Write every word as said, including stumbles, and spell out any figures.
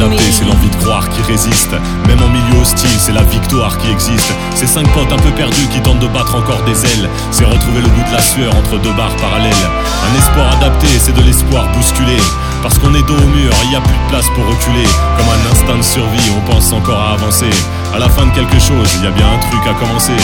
adapter, c'est l'envie de croire qui résiste. Même en milieu hostile, c'est la victoire qui existe. C'est cinq potes un peu perdus qui tentent de battre encore des ailes. C'est retrouver le goût de la sueur entre deux barres parallèles. Un espoir adapté, c'est de l'espoir bousculé. Parce qu'on est dos au mur, il n'y a plus de place pour reculer. Comme un instinct de survie, on pense encore à avancer. À la fin de quelque chose, il y a bien un truc à commencer.